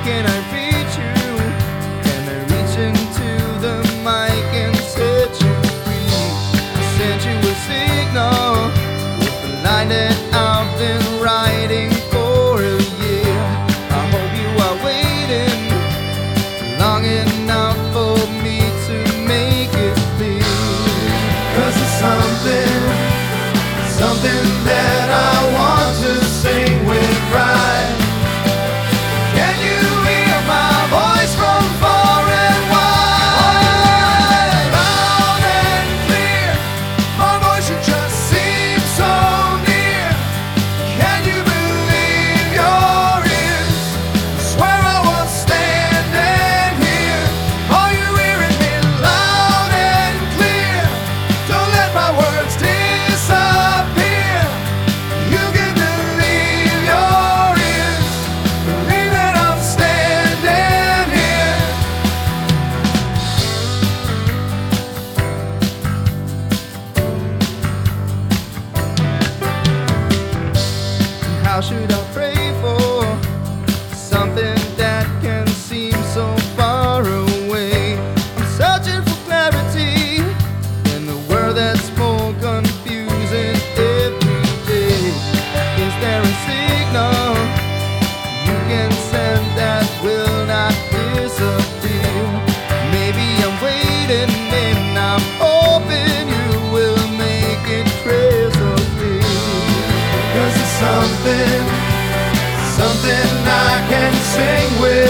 can I reach you? Can I reach into the mic and set you free? I sent you a signal with a line that I've been writing for a year. I hope you are waiting long enough for me to make it clear. 'Cause it's something that I want to sing with pride. Can you hear my voice from far and wide? Loud and clear, my voice should just seem so near. Can you believe your ears? I swear I was standing here. Are you hearing me loud and clear? Don't let my words disappear. You can believe your ears. Believe that I'm standing here. How should I pray for something that can seem so far away? I'm searching for clarity in the world that's more confusing every day. Is there a signal you can send that will not disappear? Maybe I'm waiting and I'm hoping you will make it crystal clear. 'Cause it's something I can sing with